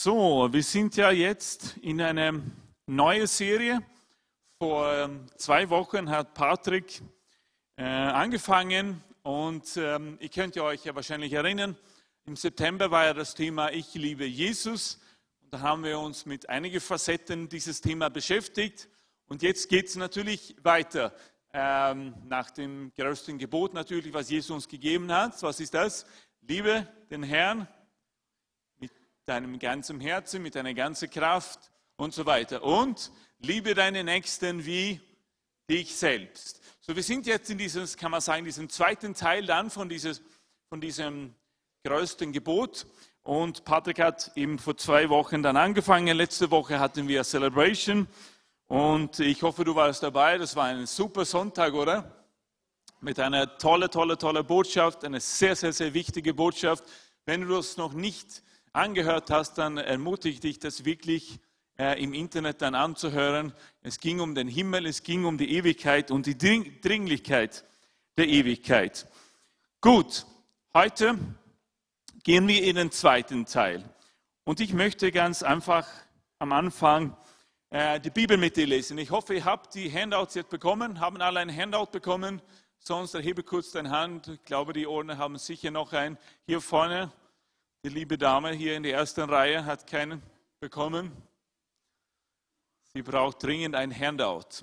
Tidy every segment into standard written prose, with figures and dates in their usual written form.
So, wir sind ja jetzt in einer neuen Serie. Vor 2 Wochen hat Patrick angefangen und ihr könnt euch ja wahrscheinlich erinnern, im September war ja das Thema Ich liebe Jesus. Und da haben wir uns mit einigen Facetten dieses Thema beschäftigt. Und jetzt geht es natürlich weiter. Nach dem größten Gebot natürlich, was Jesus uns gegeben hat. Was ist das? Liebe den Herrn mit deinem ganzen Herzen, mit deiner ganzen Kraft und so weiter. Und liebe deine Nächsten wie dich selbst. So, wir sind jetzt in diesem, kann man sagen, diesem zweiten Teil dann von diesem größten Gebot. Und Patrick hat eben vor 2 Wochen dann angefangen. Letzte Woche hatten wir Celebration. Und ich hoffe, du warst dabei. Das war ein super Sonntag, oder? Mit einer tolle Botschaft, eine sehr, sehr, sehr wichtige Botschaft. Wenn du das noch nicht angehört hast, dann ermutige ich dich, das wirklich im Internet dann anzuhören. Es ging um den Himmel, es ging um die Ewigkeit und die Dringlichkeit der Ewigkeit. Gut, heute gehen wir in den zweiten Teil. Und ich möchte ganz einfach am Anfang die Bibel mit dir lesen. Ich hoffe, ihr habt die Handouts jetzt bekommen. Haben alle ein Handout bekommen? Sonst erhebe kurz deine Hand. Ich glaube, die Ordner haben sicher noch einen. Hier vorne, die liebe Dame hier in der ersten Reihe hat keinen bekommen. Sie braucht dringend ein Handout.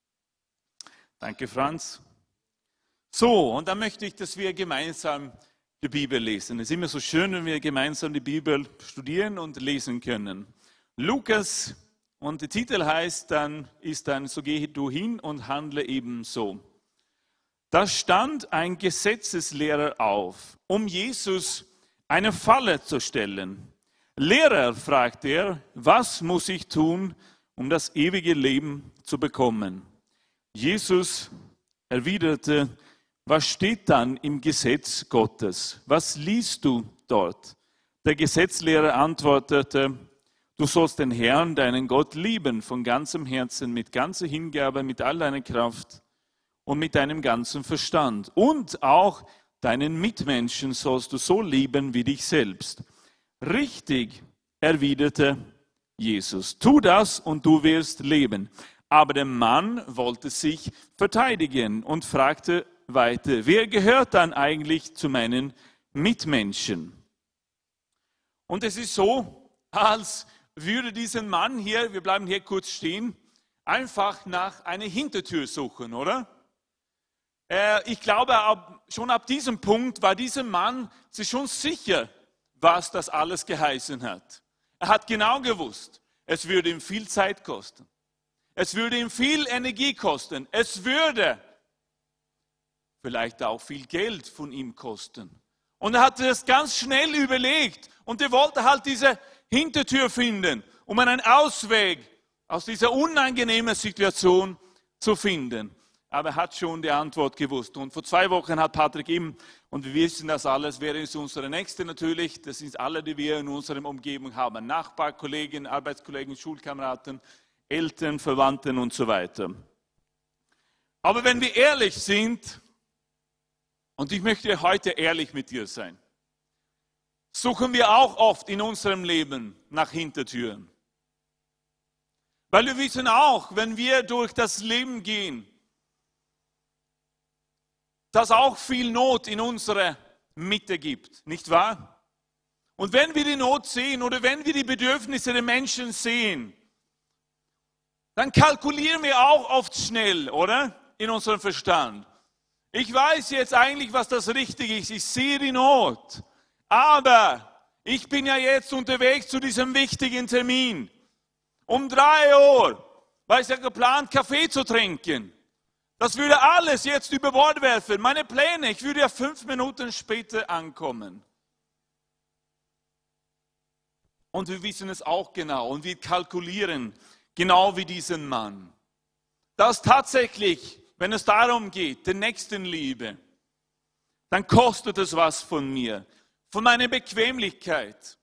Danke, Franz. So, und dann möchte ich, dass wir gemeinsam die Bibel lesen. Es ist immer so schön, wenn wir gemeinsam die Bibel studieren und lesen können. Lukas, und der Titel heißt dann, so gehe du hin und handle ebenso. Da stand ein Gesetzeslehrer auf, um Jesus eine Falle zu stellen. Lehrer, fragte er, was muss ich tun, um das ewige Leben zu bekommen? Jesus erwiderte, was steht dann im Gesetz Gottes? Was liest du dort? Der Gesetzlehrer antwortete, du sollst den Herrn, deinen Gott, lieben von ganzem Herzen, mit ganzer Hingabe, mit all deiner Kraft und mit deinem ganzen Verstand. Und auch deinen Mitmenschen sollst du so lieben wie dich selbst. Richtig, erwiderte Jesus. Tu das und du wirst leben. Aber der Mann wollte sich verteidigen und fragte weiter, wer gehört dann eigentlich zu meinen Mitmenschen? Und es ist so, als würde diesen Mann hier, wir bleiben hier kurz stehen, einfach nach einer Hintertür suchen, oder? Ich glaube, schon ab diesem Punkt war dieser Mann sich schon sicher, was das alles geheißen hat. Er hat genau gewusst, es würde ihm viel Zeit kosten. Es würde ihm viel Energie kosten. Es würde vielleicht auch viel Geld von ihm kosten. Und er hatte das ganz schnell überlegt. Und er wollte halt diese Hintertür finden, um einen Ausweg aus dieser unangenehmen Situation zu finden. Aber er hat schon die Antwort gewusst. Und vor 2 Wochen hat Patrick ihm, und wir wissen das alles, wer ist unsere Nächste natürlich, das sind alle, die wir in unserer Umgebung haben. Nachbar, Kollegen, Arbeitskollegen, Schulkameraden, Eltern, Verwandten und so weiter. Aber wenn wir ehrlich sind, und ich möchte heute ehrlich mit dir sein, suchen wir auch oft in unserem Leben nach Hintertüren. Weil wir wissen auch, wenn wir durch das Leben gehen, dass auch viel Not in unserer Mitte gibt, nicht wahr? Und wenn wir die Not sehen oder wenn wir die Bedürfnisse der Menschen sehen, dann kalkulieren wir auch oft schnell, oder? In unserem Verstand. Ich weiß jetzt eigentlich, was das Richtige ist. Ich sehe die Not. Aber ich bin ja jetzt unterwegs zu diesem wichtigen Termin. Um 3 Uhr war ich ja geplant, Kaffee zu trinken. Das würde alles jetzt über Bord werfen. Meine Pläne, ich würde ja 5 Minuten später ankommen. Und wir wissen es auch genau und wir kalkulieren genau wie diesen Mann. Dass tatsächlich, wenn es darum geht, der Nächstenliebe, dann kostet es was von mir, von meiner Bequemlichkeit,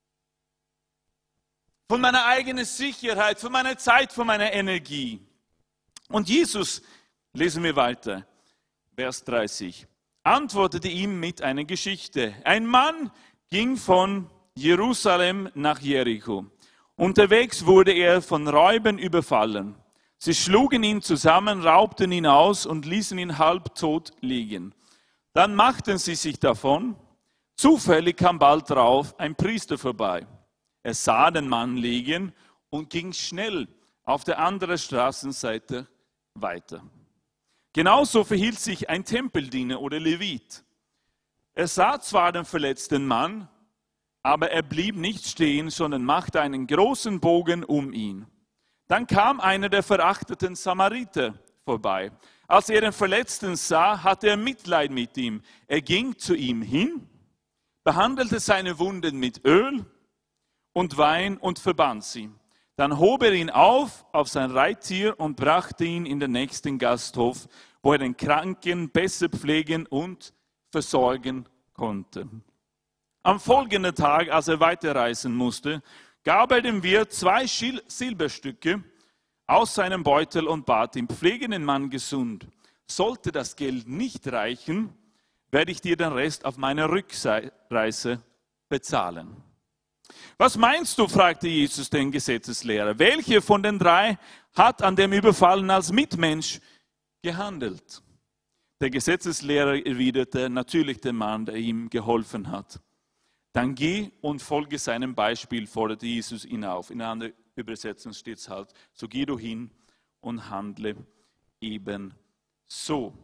von meiner eigenen Sicherheit, von meiner Zeit, von meiner Energie. Und Jesus, lesen wir weiter, Vers 30, antwortete ihm mit einer Geschichte. Ein Mann ging von Jerusalem nach Jericho. Unterwegs wurde er von Räubern überfallen. Sie schlugen ihn zusammen, raubten ihn aus und ließen ihn halbtot liegen. Dann machten sie sich davon. Zufällig kam bald darauf ein Priester vorbei. Er sah den Mann liegen und ging schnell auf der anderen Straßenseite weiter. Genauso verhielt sich ein Tempeldiener oder Levit. Er sah zwar den verletzten Mann, aber er blieb nicht stehen, sondern machte einen großen Bogen um ihn. Dann kam einer der verachteten Samariter vorbei. Als er den Verletzten sah, hatte er Mitleid mit ihm. Er ging zu ihm hin, behandelte seine Wunden mit Öl und Wein und verband sie. Dann hob er ihn auf sein Reittier und brachte ihn in den nächsten Gasthof, wo er den Kranken besser pflegen und versorgen konnte. Am folgenden Tag, als er weiterreisen musste, gab er dem Wirt 2 Silberstücke aus seinem Beutel und bat ihn, pflege den Mann gesund. Sollte das Geld nicht reichen, werde ich dir den Rest auf meiner Rückreise bezahlen. Was meinst du, fragte Jesus den Gesetzeslehrer, welche von den 3 hat an dem Überfallen als Mitmensch gehandelt? Der Gesetzeslehrer erwiderte, natürlich der Mann, der ihm geholfen hat. Dann geh und folge seinem Beispiel, forderte Jesus ihn auf. In einer anderen Übersetzung steht es halt, so geh du hin und handle eben so.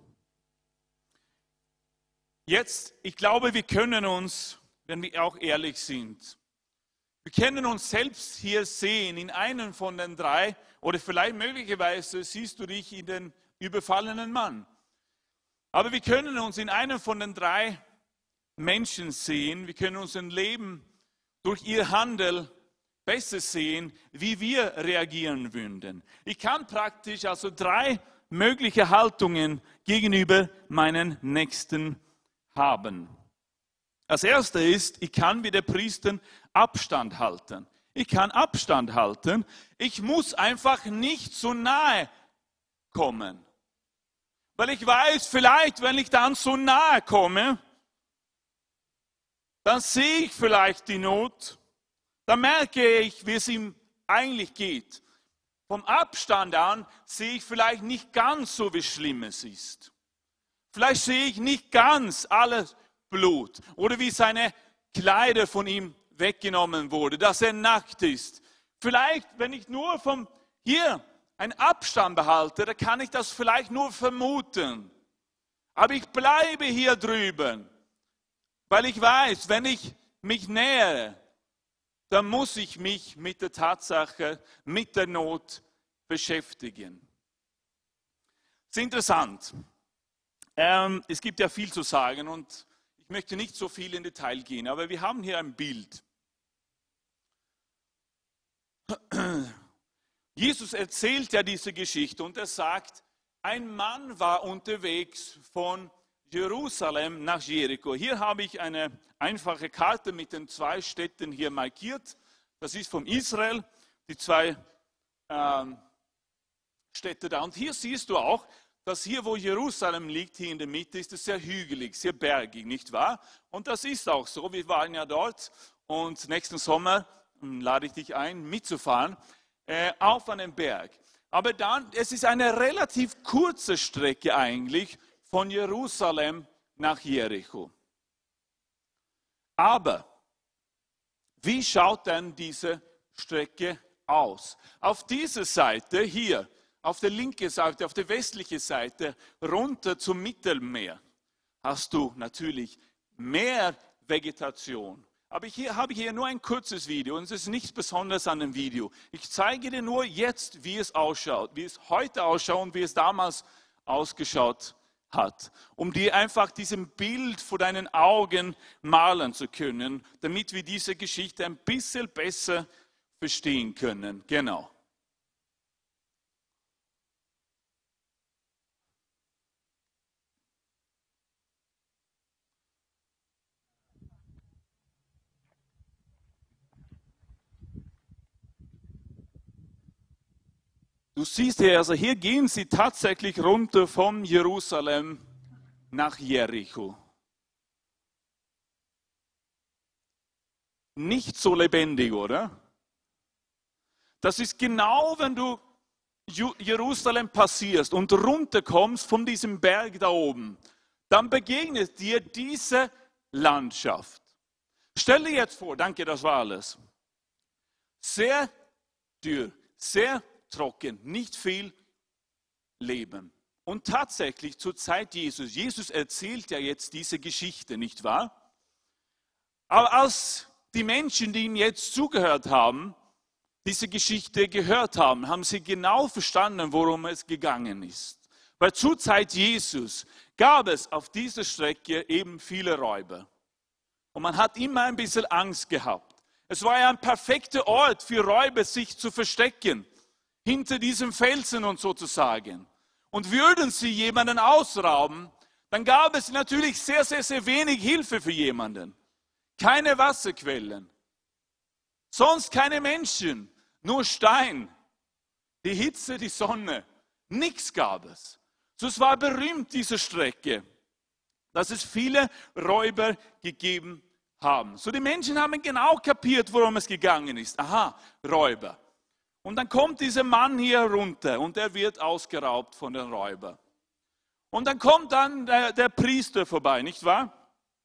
Jetzt, ich glaube, wir können uns, wenn wir auch ehrlich sind, wir können uns selbst hier sehen in einem von den 3 oder vielleicht möglicherweise siehst du dich in den überfallenen Mann. Aber wir können uns in einem von den 3 Menschen sehen, wir können unser Leben durch ihr Handeln besser sehen, wie wir reagieren würden. Ich kann praktisch also 3 mögliche Haltungen gegenüber meinen Nächsten haben. Das erste ist, ich kann wie der Priester Abstand halten. Ich kann Abstand halten. Ich muss einfach nicht so nahe kommen. Weil ich weiß, vielleicht, wenn ich dann so nahe komme, dann sehe ich vielleicht die Not, dann merke ich, wie es ihm eigentlich geht. Vom Abstand an sehe ich vielleicht nicht ganz so, wie schlimm es ist. Vielleicht sehe ich nicht ganz alles Blut oder wie seine Kleider von ihm weggenommen wurde, dass er nackt ist. Vielleicht, wenn ich nur von hier einen Abstand behalte, dann kann ich das vielleicht nur vermuten. Aber ich bleibe hier drüben. Weil ich weiß, wenn ich mich nähere, dann muss ich mich mit der Tatsache, mit der Not beschäftigen. Es ist interessant. Es gibt ja viel zu sagen und ich möchte nicht so viel in Detail gehen, aber wir haben hier ein Bild. Jesus erzählt ja diese Geschichte und er sagt, ein Mann war unterwegs von Jerusalem nach Jericho. Hier habe ich eine einfache Karte mit den 2 Städten hier markiert. Das ist von Israel, die 2 Städte da. Und hier siehst du auch, dass hier, wo Jerusalem liegt, hier in der Mitte, ist es sehr hügelig, sehr bergig, nicht wahr? Und das ist auch so. Wir waren ja dort und nächsten Sommer lade ich dich ein, mitzufahren auf einen Berg. Aber dann, es ist eine relativ kurze Strecke eigentlich, von Jerusalem nach Jericho. Aber wie schaut denn diese Strecke aus? Auf dieser Seite hier, auf der linken Seite, auf der westlichen Seite, runter zum Mittelmeer, hast du natürlich mehr Vegetation. Aber hier habe ich hier nur ein kurzes Video und es ist nichts Besonderes an dem Video. Ich zeige dir nur jetzt, wie es ausschaut, wie es heute ausschaut und wie es damals ausgeschaut hat, um dir einfach diesem Bild vor deinen Augen malen zu können, damit wir diese Geschichte ein bisschen besser verstehen können. Genau. Du siehst hier, also hier gehen sie tatsächlich runter von Jerusalem nach Jericho. nicht so lebendig, oder? Das ist genau, wenn du Jerusalem passierst und runterkommst von diesem Berg da oben, dann begegnet dir diese Landschaft. Stell dir jetzt vor, danke, das war alles. Sehr dürr, sehr trocken, nicht viel Leben. Und tatsächlich zur Zeit Jesus erzählt ja jetzt diese Geschichte, nicht wahr? Aber als die Menschen, die ihm jetzt zugehört haben, diese Geschichte gehört haben, haben sie genau verstanden, worum es gegangen ist. Weil zur Zeit Jesus gab es auf dieser Strecke eben viele Räuber. Und man hat immer ein bisschen Angst gehabt. Es war ja ein perfekter Ort für Räuber, sich zu verstecken, hinter diesem Felsen und sozusagen. Und würden sie jemanden ausrauben, dann gab es natürlich sehr, sehr, sehr wenig Hilfe für jemanden. Keine Wasserquellen, sonst keine Menschen, nur Stein, die Hitze, die Sonne, nichts gab es. So, es war berühmt, diese Strecke, dass es viele Räuber gegeben haben. So, die Menschen haben genau kapiert, worum es gegangen ist. Aha, Räuber. Und dann kommt dieser Mann hier runter und er wird ausgeraubt von den Räubern. Und dann kommt dann der Priester vorbei, nicht wahr?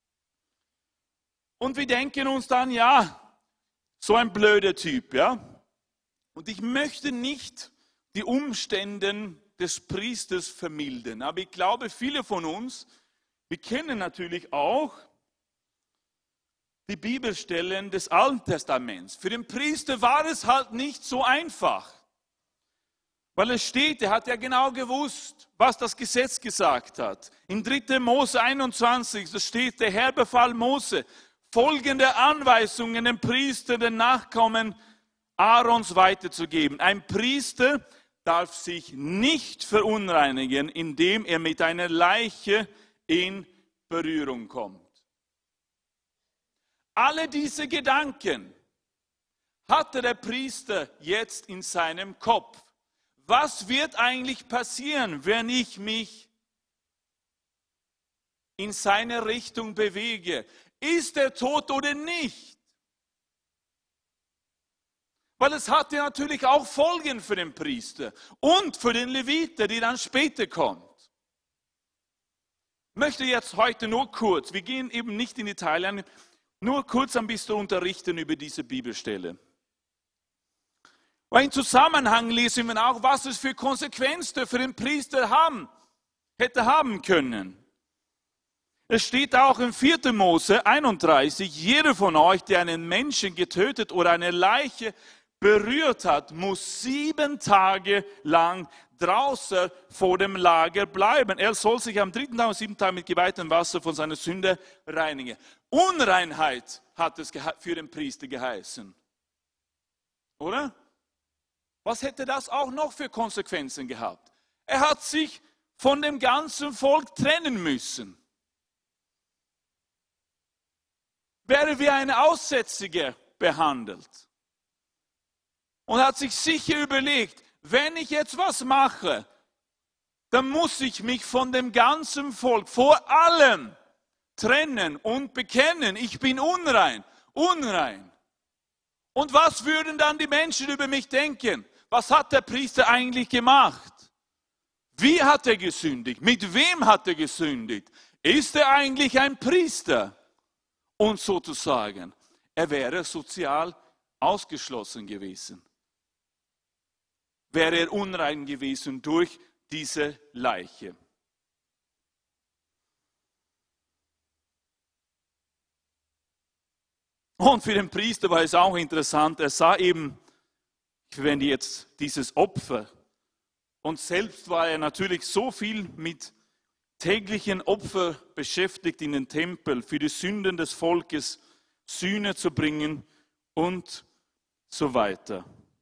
Und wir denken uns dann, ja, so ein blöder Typ, ja. Und ich möchte nicht die Umstände des Priesters vermildern, aber ich glaube, viele von uns, wir kennen natürlich auch die Bibelstellen des Alten Testaments. Für den Priester war es halt nicht so einfach. Weil es steht, er hat ja genau gewusst, was das Gesetz gesagt hat. In 3. Mose 21, da steht, der Herr befahl Mose, folgende Anweisungen dem Priester, den Nachkommen Aarons weiterzugeben. Ein Priester darf sich nicht verunreinigen, indem er mit einer Leiche in Berührung kommt. Alle diese Gedanken hatte der Priester jetzt in seinem Kopf. Was wird eigentlich passieren, wenn ich mich in seine Richtung bewege? Ist er tot oder nicht? Weil es hat ja natürlich auch Folgen für den Priester und für den Leviten, die dann später kommt. Ich möchte jetzt heute nur kurz, wir gehen eben nicht in Detail, nur kurz ein bisschen unterrichten über diese Bibelstelle. Weil im Zusammenhang lesen wir auch, was es für Konsequenzen für den Priester hätte haben können. Es steht auch in 4. Mose 31, jeder von euch, der einen Menschen getötet oder eine Leiche berührt hat, muss 7 Tage lang draußen vor dem Lager bleiben. Er soll sich am 3. Tag und 7. Tag mit geweihtem Wasser von seiner Sünde reinigen. Unreinheit hat es für den Priester geheißen. Oder? Was hätte das auch noch für Konsequenzen gehabt? Er hat sich von dem ganzen Volk trennen müssen. Wäre wie eine Aussätzige behandelt. Und hat sich sicher überlegt, wenn ich jetzt was mache, dann muss ich mich von dem ganzen Volk, vor allem, trennen und bekennen, ich bin unrein, unrein. Und was würden dann die Menschen über mich denken? Was hat der Priester eigentlich gemacht? Wie hat er gesündigt? Mit wem hat er gesündigt? Ist er eigentlich ein Priester? Und sozusagen, er wäre sozial ausgeschlossen gewesen. Wäre er unrein gewesen durch diese Leiche. Und für den Priester war es auch interessant, er sah eben, ich verwende jetzt dieses Opfer, und selbst war er natürlich so viel mit täglichen Opfer beschäftigt in den Tempel, für die Sünden des Volkes Sühne zu bringen und so weiter.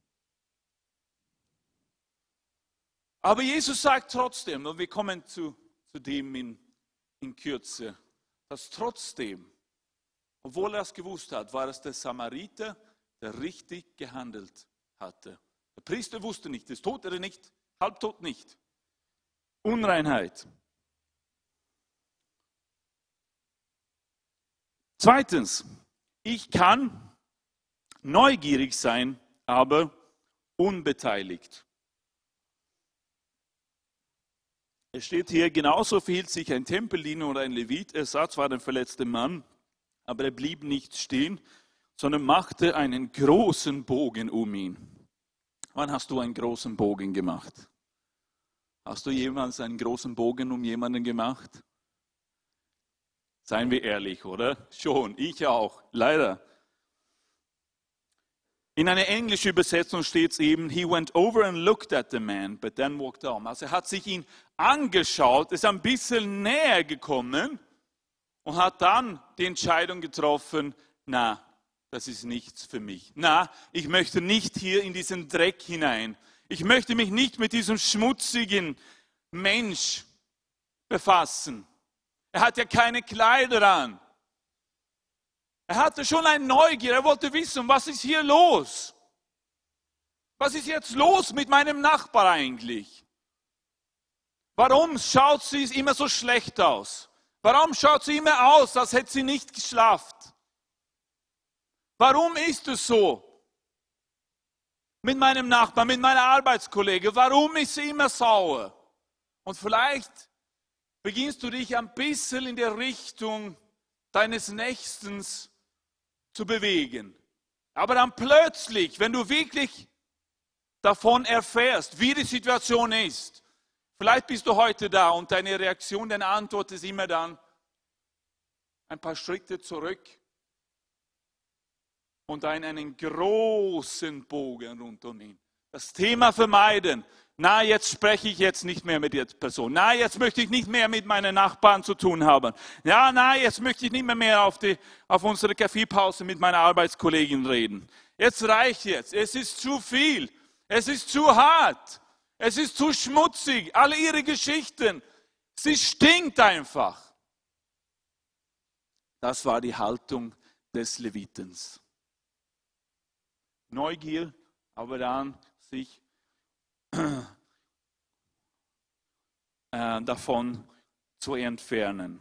Aber Jesus sagt trotzdem, und wir kommen zu dem in Kürze, dass trotzdem, obwohl er es gewusst hat, war es der Samariter, der richtig gehandelt hatte. Der Priester wusste nicht, ist tot oder nicht, halbtot nicht. Unreinheit. Zweitens, ich kann Neugierig sein, aber unbeteiligt. Es steht hier, genauso verhielt sich ein Tempeldiener oder ein Levit. Er sah zwar den verletzten Mann, aber er blieb nicht stehen, sondern machte einen großen Bogen um ihn. Wann hast du einen großen Bogen gemacht? Hast du jemals einen großen Bogen um jemanden gemacht? Seien wir ehrlich, oder? Schon, ich auch, leider. In einer englischen Übersetzung steht es eben, he went over and looked at the man, but then walked on. Also er hat sich ihn angeschaut, ist ein bisschen näher gekommen und hat dann die Entscheidung getroffen, na, das ist nichts für mich. Na, ich möchte nicht hier in diesen Dreck hinein. Ich möchte mich nicht mit diesem schmutzigen Mensch befassen. Er hat ja keine Kleider an. Er hatte schon eine Neugier, er wollte wissen, was ist hier los? Was ist jetzt los mit meinem Nachbar eigentlich? Warum schaut sie immer so schlecht aus? Warum schaut sie immer aus, als hätte sie nicht geschlafen? Warum ist es so mit meinem Nachbarn, mit meiner Arbeitskollege? Warum ist sie immer sauer? Und vielleicht beginnst du dich ein bisschen in der Richtung deines Nächsten zu bewegen. Aber dann plötzlich, wenn du wirklich davon erfährst, wie die Situation ist, vielleicht bist du heute da und deine Reaktion, deine Antwort ist immer dann ein paar Schritte zurück und einen großen Bogen rund um ihn. Das Thema vermeiden. Na, jetzt spreche ich jetzt nicht mehr mit der Person. Na, jetzt möchte ich nicht mehr mit meinen Nachbarn zu tun haben. Ja, na, jetzt möchte ich nicht mehr auf unsere Kaffeepause mit meiner Arbeitskollegin reden. Jetzt reicht jetzt. Es ist zu viel. Es ist zu hart. Es ist zu schmutzig. Alle ihre Geschichten. Sie stinkt einfach. Das war die Haltung des Levitens. Neugier, aber dann sich davon zu entfernen.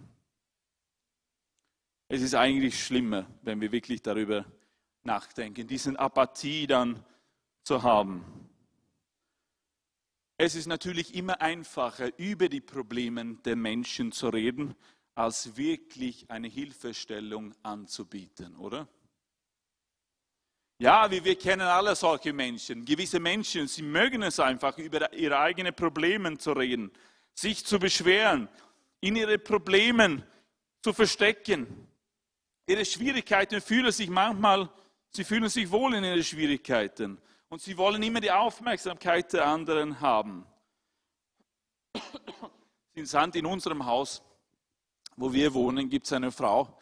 Es ist eigentlich schlimmer, wenn wir wirklich darüber nachdenken, diese Apathie dann zu haben. Es ist natürlich immer einfacher, über die Probleme der Menschen zu reden, als wirklich eine Hilfestellung anzubieten, oder? Ja, wir kennen alle solche Menschen. Gewisse Menschen, sie mögen es einfach, über ihre eigenen Probleme zu reden, sich zu beschweren, in ihre Probleme zu verstecken. Ihre Schwierigkeiten fühlen sich manchmal, sie fühlen sich wohl in ihren Schwierigkeiten und sie wollen immer die Aufmerksamkeit der anderen haben. Interessant, in unserem Haus, wo wir wohnen, gibt es eine Frau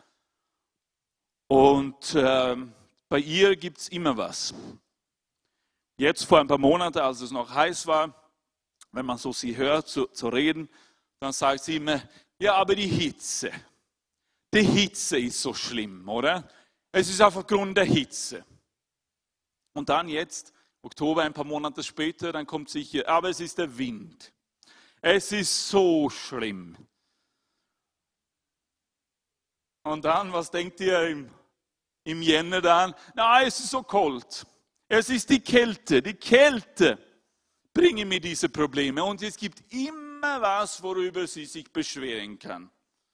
und bei ihr gibt es immer was. Jetzt vor ein paar Monaten, als es noch heiß war, wenn man so sie hört, zu reden, dann sagt sie immer, ja, aber die Hitze ist so schlimm, oder? Es ist aufgrund der Hitze. Und dann jetzt, Oktober, ein paar Monate später, dann kommt sicher, aber es ist der Wind. Es ist so schlimm. Und dann, was denkt ihr im Jänner dann? Na, es ist so kalt. Es ist die Kälte. Die Kälte bringt mir diese Probleme. Und es gibt immer was, worüber sie sich beschweren kann.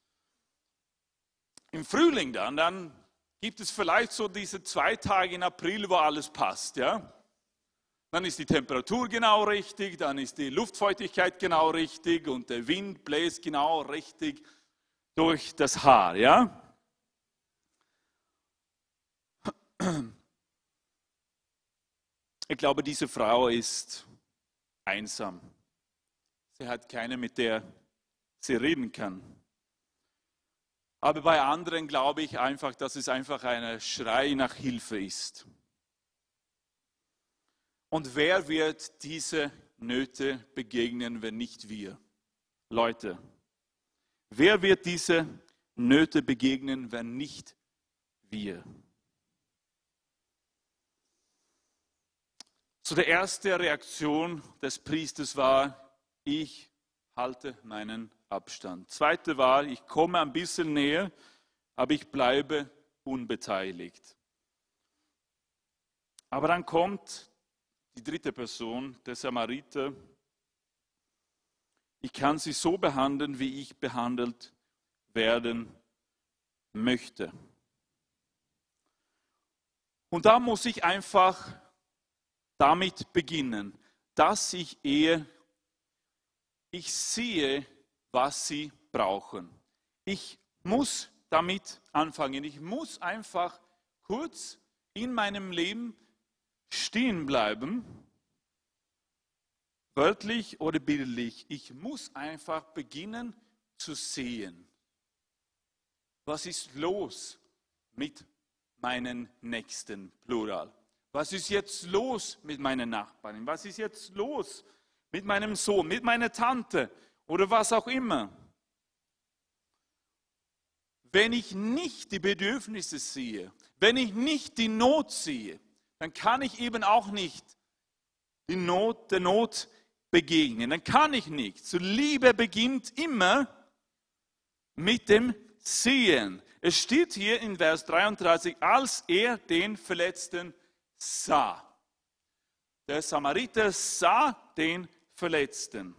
Im Frühling dann gibt es vielleicht so diese 2 Tage in April, wo alles passt. Ja? Dann ist die Temperatur genau richtig, dann ist die Luftfeuchtigkeit genau richtig und der Wind bläst genau richtig durch das Haar. Ja? Ich glaube, diese Frau ist einsam. Sie hat keine, mit der sie reden kann. Aber bei anderen glaube ich einfach, dass es einfach ein Schrei nach Hilfe ist. Und wer wird diese Nöte begegnen, wenn nicht wir? Leute, wer wird diese Nöte begegnen, wenn nicht wir? So, die erste Reaktion des Priesters war, ich halte meinen Abstand. Zweite war, ich komme ein bisschen näher, aber ich bleibe unbeteiligt. Aber dann kommt die dritte Person, der Samariter. Ich kann sie so behandeln, wie ich behandelt werden möchte. Und da muss ich einfach damit beginnen, dass ich sehe, was sie brauchen. Ich muss damit anfangen. Ich muss einfach kurz in meinem Leben stehen bleiben, wörtlich oder bildlich. Ich muss einfach beginnen zu sehen. Was ist los mit meinen Nächsten, Plural? Was ist jetzt los mit meinen Nachbarn? Was ist jetzt los mit meinem Sohn, mit meiner Tante oder was auch immer? Wenn ich nicht die Bedürfnisse sehe, wenn ich nicht die Not sehe, dann kann ich eben auch nicht der Not begegnen. Dann kann ich nicht. So Liebe beginnt immer mit dem Sehen. Es steht hier in Vers 33, als er den Verletzten sah. Der Samariter sah den Verletzten.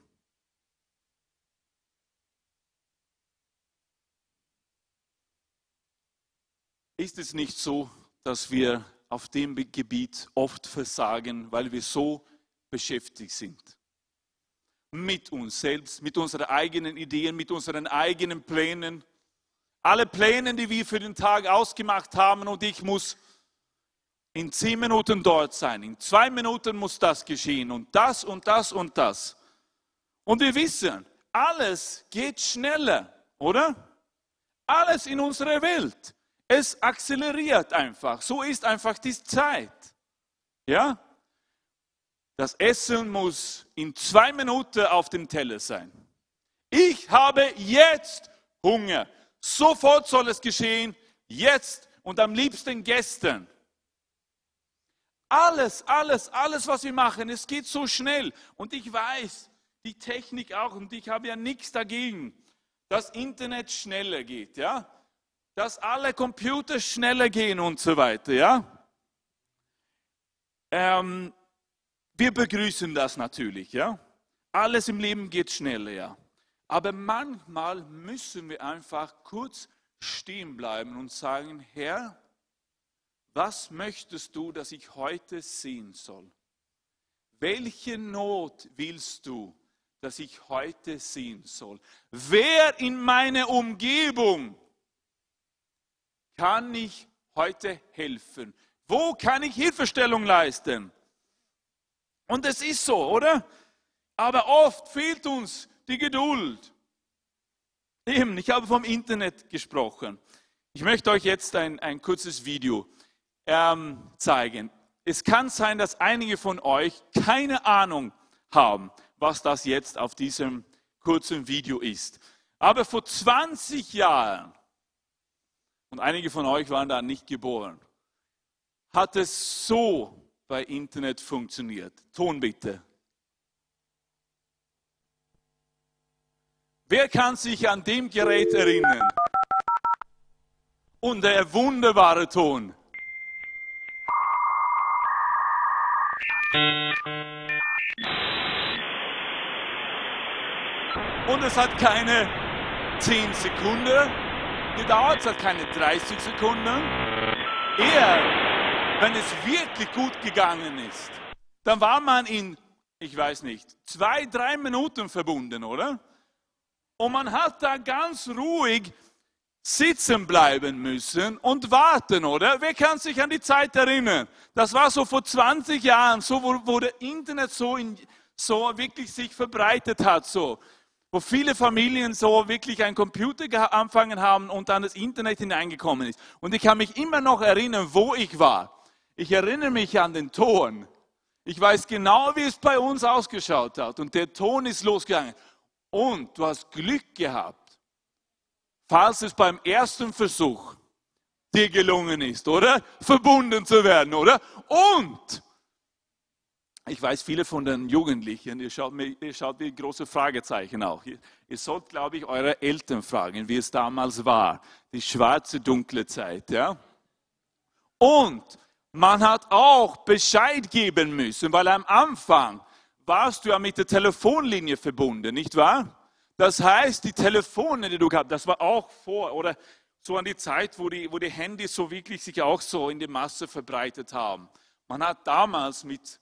Ist es nicht so, dass wir auf dem Gebiet oft versagen, weil wir so beschäftigt sind? Mit uns selbst, mit unseren eigenen Ideen, mit unseren eigenen Plänen. Alle Pläne, die wir für den Tag ausgemacht haben, und ich muss in 10 Minuten dort sein. In 2 Minuten muss das geschehen und das und das und das. Und wir wissen, alles geht schneller, oder? Alles in unserer Welt. Es akzeleriert einfach. So ist einfach die Zeit. Ja? Das Essen muss in 2 Minuten auf dem Teller sein. Ich habe jetzt Hunger. Sofort soll es geschehen. Jetzt und am liebsten gestern. Alles, was wir machen, es geht so schnell. Und ich weiß, die Technik auch, und ich habe ja nichts dagegen, dass Internet schneller geht, ja? Dass alle Computer schneller gehen und so weiter, ja? Wir begrüßen das natürlich, ja? Alles im Leben geht schneller, ja? Aber manchmal müssen wir einfach kurz stehen bleiben und sagen, Herr, was möchtest du, dass ich heute sehen soll? Welche Not willst du, dass ich heute sehen soll? Wer in meiner Umgebung kann ich heute helfen? Wo kann ich Hilfestellung leisten? Und es ist so, oder? Aber oft fehlt uns die Geduld. Eben, ich habe vom Internet gesprochen. Ich möchte euch jetzt ein kurzes Video zeigen. Es kann sein, dass einige von euch keine Ahnung haben, was das jetzt auf diesem kurzen Video ist. Aber vor 20 Jahren, und einige von euch waren da nicht geboren, hat es so bei Internet funktioniert. Ton bitte. Wer kann sich an dem Gerät erinnern? Und der wunderbare Ton. Und es hat keine 10 Sekunden gedauert, es hat keine 30 Sekunden. Eher, wenn es wirklich gut gegangen ist, dann war man in, ich weiß nicht, 2, 3 Minuten verbunden, oder? Und man hat da ganz ruhig sitzen bleiben müssen und warten, oder? Wer kann sich an die Zeit erinnern? Das war so vor 20 Jahren, so wo der Internet so wirklich sich verbreitet hat, so. Wo viele Familien so wirklich einen Computer angefangen haben und dann das Internet hineingekommen ist. Und ich kann mich immer noch erinnern, wo ich war. Ich erinnere mich an den Ton. Ich weiß genau, wie es bei uns ausgeschaut hat. Und der Ton ist losgegangen. Und du hast Glück gehabt, falls es beim ersten Versuch dir gelungen ist, oder? Verbunden zu werden, oder? Und ich weiß, viele von den Jugendlichen, ihr schaut wie große Fragezeichen auch. Ihr sollt, glaube ich, eure Eltern fragen, wie es damals war. Die schwarze, dunkle Zeit, ja? Und man hat auch Bescheid geben müssen, weil am Anfang warst du ja mit der Telefonlinie verbunden, nicht wahr? Das heißt, die Telefone, die du gehabt hast, das war auch vor oder so an die Zeit, wo die Handys so wirklich sich auch so in die Masse verbreitet haben. Man hat damals mit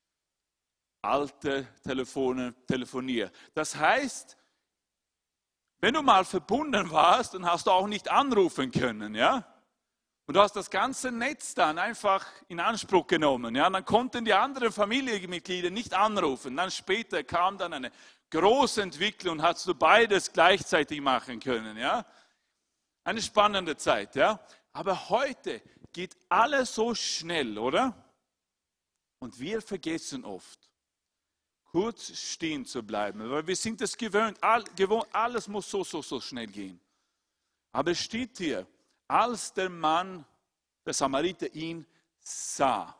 alten Telefonen telefoniert. Das heißt, wenn du mal verbunden warst, dann hast du auch nicht anrufen können, ja? Und du hast das ganze Netz dann einfach in Anspruch genommen, ja? Dann konnten die anderen Familienmitglieder nicht anrufen. Dann später kam dann eine große Entwicklung und hast du beides gleichzeitig machen können, ja? Eine spannende Zeit, ja? Aber heute geht alles so schnell, oder? Und wir vergessen oft, kurz stehen zu bleiben, weil wir sind es gewöhnt, alles muss so schnell gehen. Aber es steht hier, als der Mann, der Samariter, ihn sah.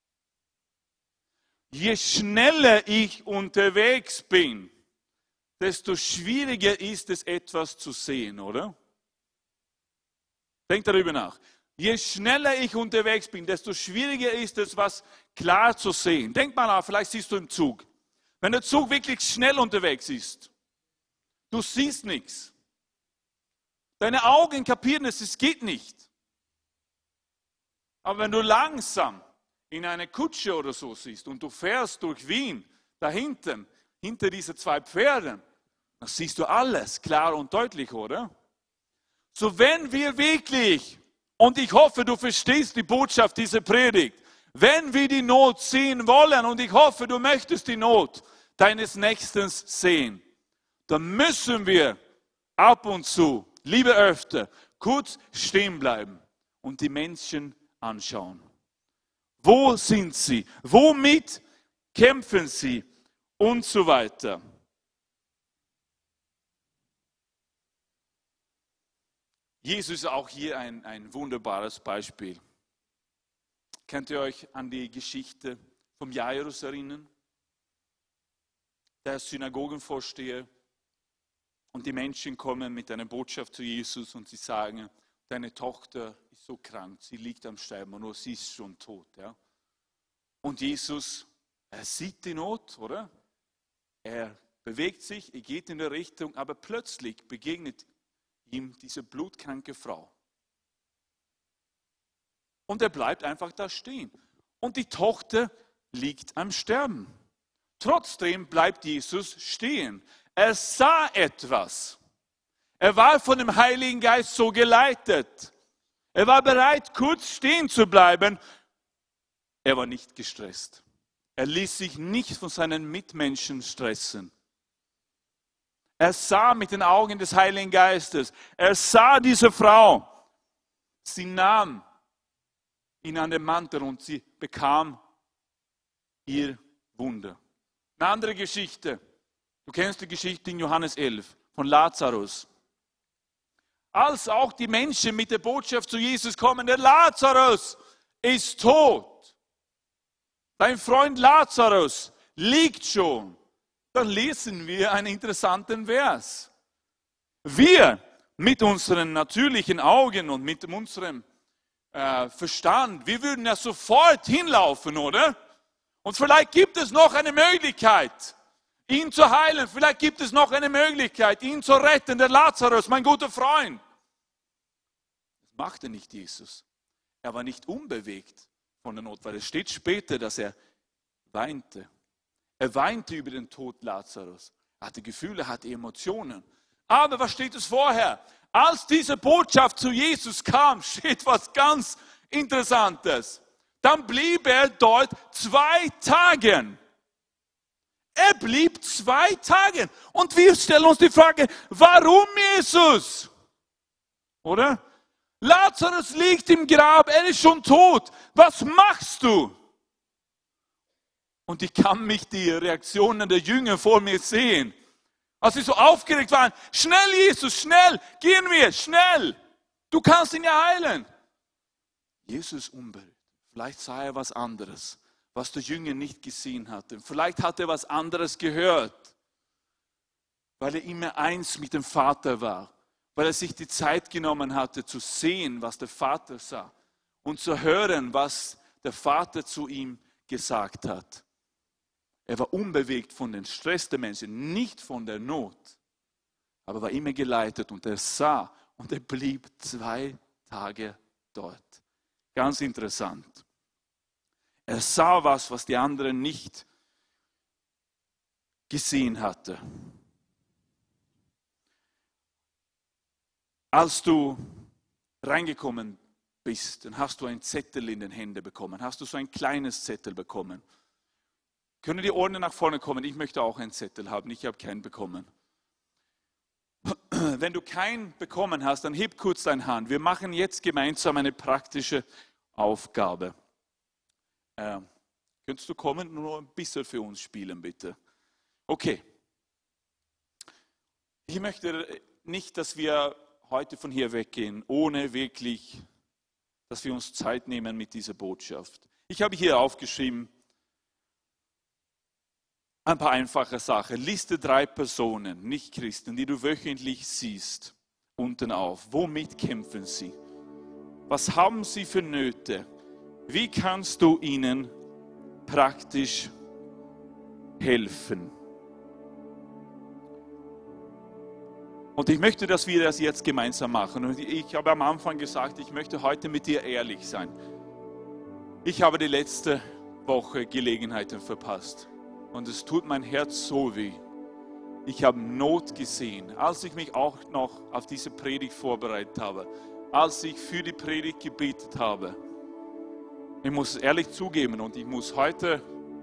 Je schneller ich unterwegs bin, desto schwieriger ist es, etwas zu sehen, oder? Denk darüber nach. Je schneller ich unterwegs bin, desto schwieriger ist es, was klar zu sehen. Denk mal nach, vielleicht siehst du im Zug. Wenn der Zug wirklich schnell unterwegs ist, du siehst nichts. Deine Augen kapieren es geht nicht. Aber wenn du langsam in eine Kutsche oder so siehst und du fährst durch Wien, da hinten, hinter diese zwei Pferden, dann siehst du alles klar und deutlich, oder? So wenn wir wirklich, und ich hoffe, du verstehst die Botschaft dieser Predigt, wenn wir die Not sehen wollen, und ich hoffe, du möchtest die Not deines Nächsten sehen, dann müssen wir ab und zu, lieber öfter, kurz stehen bleiben und die Menschen anschauen. Wo sind sie? Womit kämpfen sie? Und so weiter. Jesus ist auch hier ein wunderbares Beispiel. Könnt ihr euch an die Geschichte vom Jairus erinnern? Der Synagogenvorsteher, und die Menschen kommen mit einer Botschaft zu Jesus und sie sagen, deine Tochter ist so krank, sie liegt am Sterben und nur sie ist schon tot. Ja? Und Jesus, er sieht die Not, oder? Er bewegt sich, er geht in der Richtung, aber plötzlich begegnet ihm diese blutkranke Frau. Und er bleibt einfach da stehen. Und die Tochter liegt am Sterben. Trotzdem bleibt Jesus stehen. Er sah etwas. Er war von dem Heiligen Geist so geleitet. Er war bereit, kurz stehen zu bleiben. Er war nicht gestresst. Er ließ sich nicht von seinen Mitmenschen stressen. Er sah mit den Augen des Heiligen Geistes. Er sah diese Frau. Sie nahm ihn an den Mantel und sie bekam ihr Wunder. Eine andere Geschichte. Du kennst die Geschichte in Johannes 11 von Lazarus. Als auch die Menschen mit der Botschaft zu Jesus kommen, der Lazarus ist tot. Dein Freund Lazarus liegt schon. Dann lesen wir einen interessanten Vers. Wir mit unseren natürlichen Augen und mit unserem Verstand, wir würden ja sofort hinlaufen, oder? Und vielleicht gibt es noch eine Möglichkeit, ihn zu heilen. Vielleicht gibt es noch eine Möglichkeit, ihn zu retten. Der Lazarus, mein guter Freund. Das machte nicht Jesus. Er war nicht unbewegt von der Not, weil es steht später, dass er weinte. Er weinte über den Tod Lazarus. Er hatte Gefühle, er hatte Emotionen. Aber was steht es vorher? Als diese Botschaft zu Jesus kam, steht was ganz Interessantes. Dann blieb er dort 2 Tage. Er blieb 2 Tage. Und wir stellen uns die Frage, warum Jesus? Oder? Lazarus liegt im Grab, er ist schon tot. Was machst du? Und ich kann mich die Reaktionen der Jünger vor mir sehen. Als sie so aufgeregt waren, schnell Jesus, schnell, gehen wir, schnell. Du kannst ihn ja heilen. Jesus unberührt. Vielleicht sah er was anderes, was der Jünger nicht gesehen hatte. Vielleicht hat er was anderes gehört, weil er immer eins mit dem Vater war. Weil er sich die Zeit genommen hatte, zu sehen, was der Vater sah. Und zu hören, was der Vater zu ihm gesagt hat. Er war unbewegt von dem Stress der Menschen, nicht von der Not, aber war immer geleitet und er sah und er blieb 2 Tage dort. Ganz interessant. Er sah was die anderen nicht gesehen hatten. Als du reingekommen bist, dann hast du einen Zettel in den Händen bekommen. Hast du so ein kleines Zettel bekommen? Können die Ordner nach vorne kommen? Ich möchte auch einen Zettel haben. Ich habe keinen bekommen. Wenn du keinen bekommen hast, dann heb kurz deine Hand. Wir machen jetzt gemeinsam eine praktische Aufgabe. Könntest du kommen und nur ein bisschen für uns spielen, bitte? Okay. Ich möchte nicht, dass wir heute von hier weggehen, ohne wirklich, dass wir uns Zeit nehmen mit dieser Botschaft. Ich habe hier aufgeschrieben, ein paar einfache Sachen. Liste 3 Personen, nicht Christen, die du wöchentlich siehst, unten auf. Womit kämpfen sie? Was haben sie für Nöte? Wie kannst du ihnen praktisch helfen? Und ich möchte, dass wir das jetzt gemeinsam machen. Und ich habe am Anfang gesagt, ich möchte heute mit dir ehrlich sein. Ich habe die letzte Woche Gelegenheiten verpasst. Und es tut mein Herz so weh. Ich habe Not gesehen, als ich mich auch noch auf diese Predigt vorbereitet habe. Als ich für die Predigt gebetet habe. Ich muss es ehrlich zugeben und ich muss heute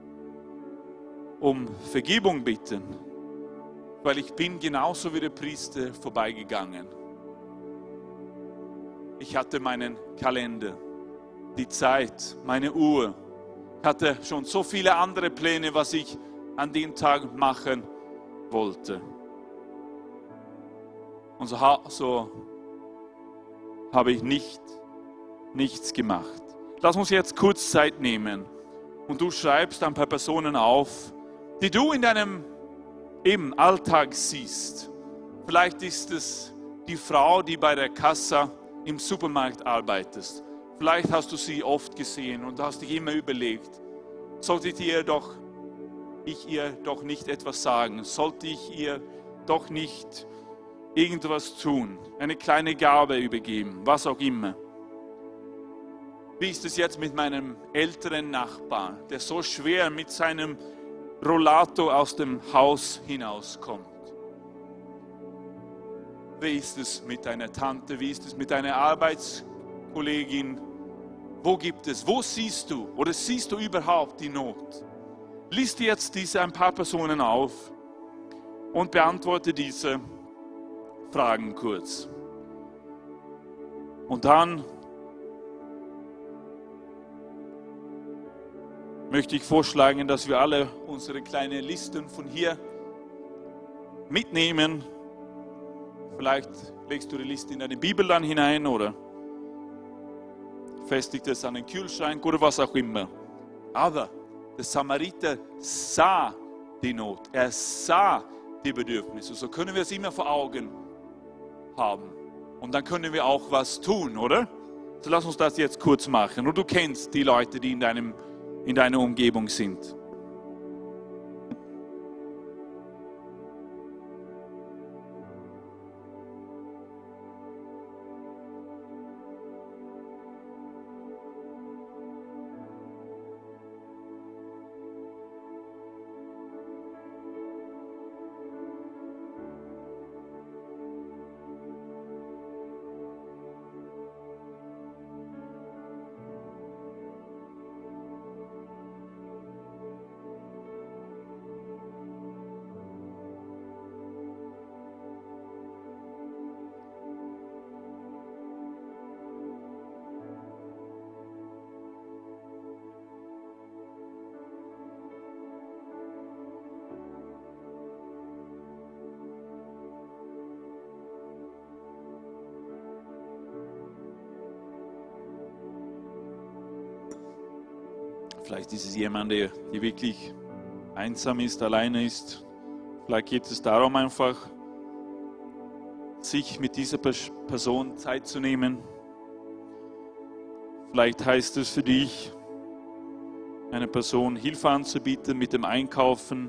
um Vergebung bitten. Weil ich bin genauso wie der Priester vorbeigegangen. Ich hatte meinen Kalender, die Zeit, meine Uhr. Ich hatte schon so viele andere Pläne, was ich an dem Tag machen wollte. Und so habe ich nichts gemacht. Lass uns jetzt kurz Zeit nehmen und du schreibst ein paar Personen auf, die du in deinem Alltag siehst. Vielleicht ist es die Frau, die bei der Kasse im Supermarkt arbeitet. Vielleicht hast du sie oft gesehen und hast dich immer überlegt, sollte ich ihr doch nicht etwas sagen? Sollte ich ihr doch nicht irgendwas tun? Eine kleine Gabe übergeben, was auch immer. Wie ist es jetzt mit meinem älteren Nachbarn, der so schwer mit seinem Rollator aus dem Haus hinauskommt? Wie ist es mit deiner Tante? Wie ist es mit deiner Arbeitskollegin? Wo siehst du oder siehst du überhaupt die Not? Lies dir jetzt ein paar Personen auf und beantworte diese Fragen kurz. Und dann möchte ich vorschlagen, dass wir alle unsere kleinen Listen von hier mitnehmen. Vielleicht legst du die Liste in deine Bibel dann hinein oder festigt es an den Kühlschrank oder was auch immer. Aber der Samariter sah die Not, er sah die Bedürfnisse. So können wir es immer vor Augen haben. Und dann können wir auch was tun, oder? So lass uns das jetzt kurz machen. Und du kennst die Leute, die in deiner Umgebung sind. Vielleicht ist es jemand, der wirklich einsam ist, alleine ist. Vielleicht geht es darum, einfach sich mit dieser Person Zeit zu nehmen. Vielleicht heißt es für dich, einer Person Hilfe anzubieten mit dem Einkaufen.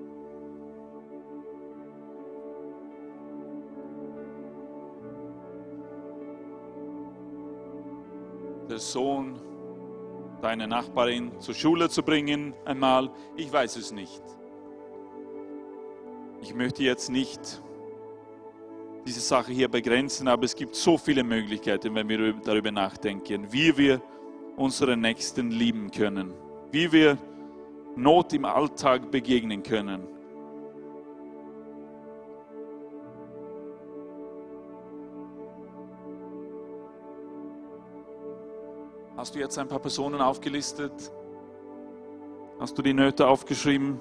Der Sohn deine Nachbarin zur Schule zu bringen einmal. Ich weiß es nicht. Ich möchte jetzt nicht diese Sache hier begrenzen, aber es gibt so viele Möglichkeiten, wenn wir darüber nachdenken, wie wir unseren Nächsten lieben können, wie wir Not im Alltag begegnen können. Hast du jetzt ein paar Personen aufgelistet? Hast du die Nöte aufgeschrieben?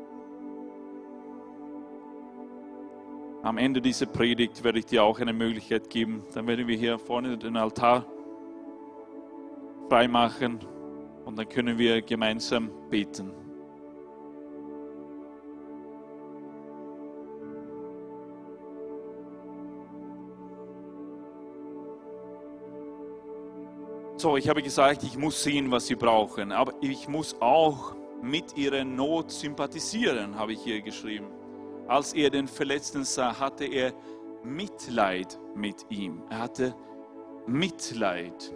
Am Ende dieser Predigt werde ich dir auch eine Möglichkeit geben. Dann werden wir hier vorne den Altar freimachen und dann können wir gemeinsam beten. So, ich habe gesagt, ich muss sehen, was sie brauchen, aber ich muss auch mit ihrer Not sympathisieren, habe ich hier geschrieben. Als er den Verletzten sah, hatte er Mitleid mit ihm. Er hatte Mitleid.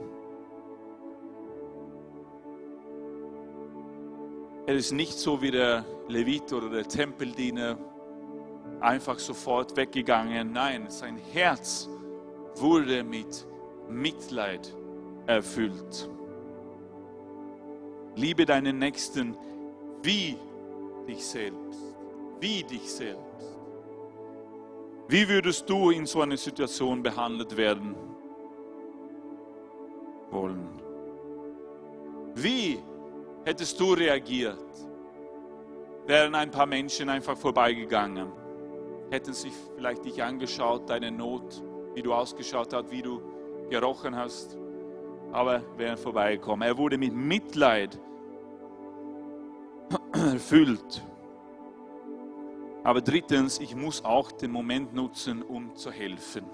Er ist nicht so wie der Levit oder der Tempeldiener einfach sofort weggegangen. Nein, sein Herz wurde mit Mitleid erfüllt. Liebe deinen Nächsten wie dich selbst. Wie dich selbst. Wie würdest du in so einer Situation behandelt werden wollen? Wie hättest du reagiert? Wären ein paar Menschen einfach vorbeigegangen? Hätten sich vielleicht dich angeschaut, deine Not, wie du ausgeschaut hast, wie du gerochen hast, aber wären vorbeigekommen. Er wurde mit Mitleid erfüllt. Aber drittens, ich muss auch den Moment nutzen, um zu helfen.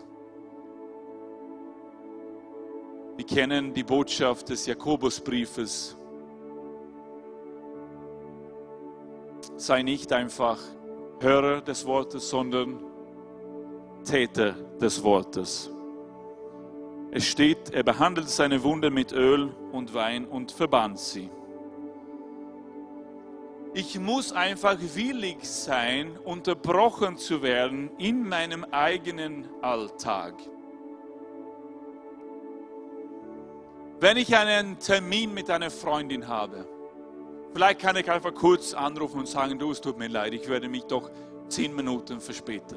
Wir kennen die Botschaft des Jakobusbriefes. Sei nicht einfach Hörer des Wortes, sondern Täter des Wortes. Es steht, er behandelt seine Wunden mit Öl und Wein und verband sie. Ich muss einfach willig sein, unterbrochen zu werden in meinem eigenen Alltag. Wenn ich einen Termin mit einer Freundin habe, vielleicht kann ich einfach kurz anrufen und sagen, du, es tut mir leid, ich werde mich doch 10 Minuten verspäten.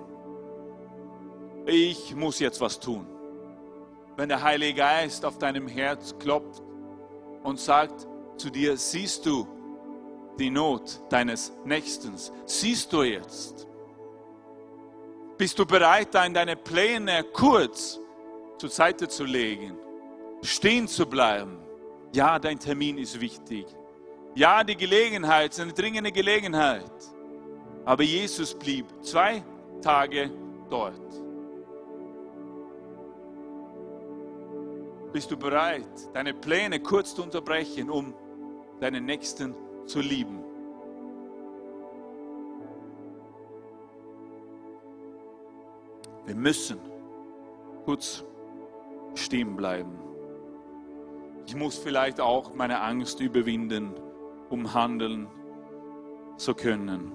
Ich muss jetzt was tun. Wenn der Heilige Geist auf deinem Herz klopft und sagt zu dir, siehst du die Not deines Nächsten, siehst du jetzt? Bist du bereit, deine Pläne kurz zur Seite zu legen, stehen zu bleiben? Ja, dein Termin ist wichtig. Ja, die Gelegenheit ist eine dringende Gelegenheit. Aber Jesus blieb 2 Tage dort. Bist du bereit, deine Pläne kurz zu unterbrechen, um deinen Nächsten zu lieben? Wir müssen kurz stehen bleiben. Ich muss vielleicht auch meine Angst überwinden, um handeln zu können.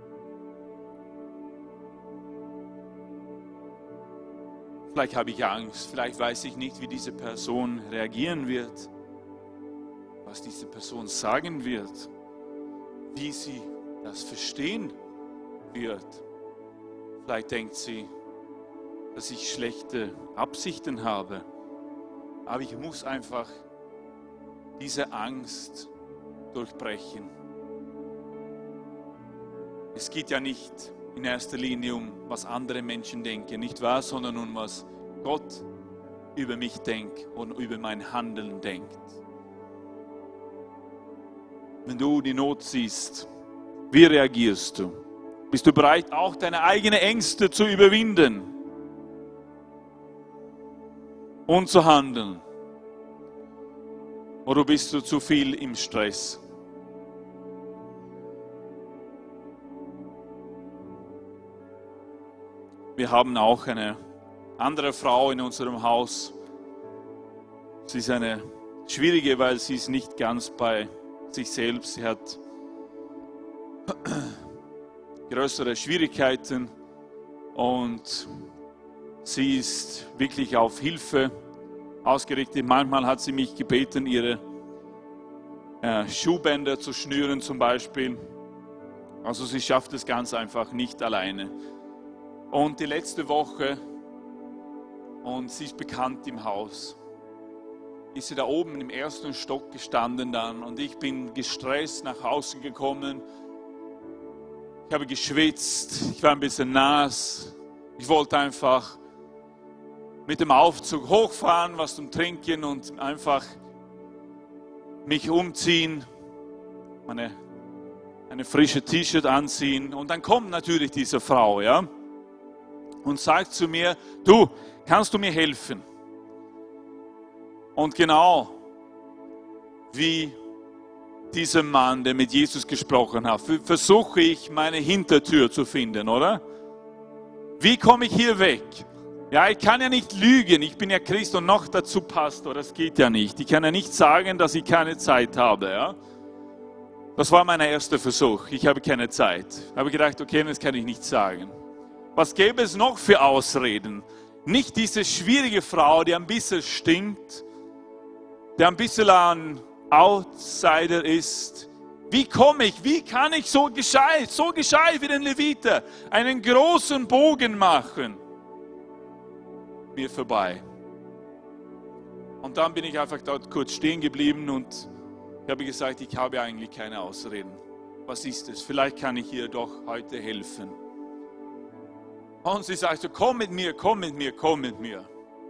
Vielleicht habe ich Angst, vielleicht weiß ich nicht, wie diese Person reagieren wird, was diese Person sagen wird, wie sie das verstehen wird. Vielleicht denkt sie, dass ich schlechte Absichten habe, aber ich muss einfach diese Angst durchbrechen. Es geht ja nicht in erster Linie um, was andere Menschen denken, nicht wahr, sondern um, was Gott über mich denkt und über mein Handeln denkt. Wenn du die Not siehst, wie reagierst du? Bist du bereit, auch deine eigenen Ängste zu überwinden und zu handeln? Oder bist du zu viel im Stress? Wir haben auch eine andere Frau in unserem Haus. Sie ist eine schwierige, weil sie ist nicht ganz bei sich selbst. Sie hat größere Schwierigkeiten und sie ist wirklich auf Hilfe ausgerichtet. Manchmal hat sie mich gebeten, ihre Schuhbänder zu schnüren zum Beispiel. Also sie schafft es ganz einfach nicht alleine. Und die letzte Woche, und sie ist bekannt im Haus, ist sie da oben im ersten Stock gestanden dann und ich bin gestresst nach Hause gekommen. Ich habe geschwitzt, ich war ein bisschen nass. Ich wollte einfach mit dem Aufzug hochfahren, was zum Trinken und einfach mich umziehen, eine frische T-Shirt anziehen. Und dann kommt natürlich diese Frau, ja, und sagt zu mir, du, kannst du mir helfen? Und genau wie dieser Mann, der mit Jesus gesprochen hat, versuche ich meine Hintertür zu finden, oder? Wie komme ich hier weg? Ja, ich kann ja nicht lügen, ich bin ja Christ und noch dazu Pastor, das geht ja nicht. Ich kann ja nicht sagen, dass ich keine Zeit habe, ja. Das war mein erster Versuch, ich habe keine Zeit. Ich habe gedacht, okay, das kann ich nicht sagen. Was gäbe es noch für Ausreden? Nicht diese schwierige Frau, die ein bisschen stinkt, der ein bisschen ein Outsider ist. Wie komme ich, wie kann ich so gescheit wie den Leviter, einen großen Bogen machen? Mir vorbei. Und dann bin ich einfach dort kurz stehen geblieben und ich habe gesagt, ich habe eigentlich keine Ausreden. Was ist es? Vielleicht kann ich ihr doch heute helfen. Und sie sagt so, komm mit mir, komm mit mir, komm mit mir.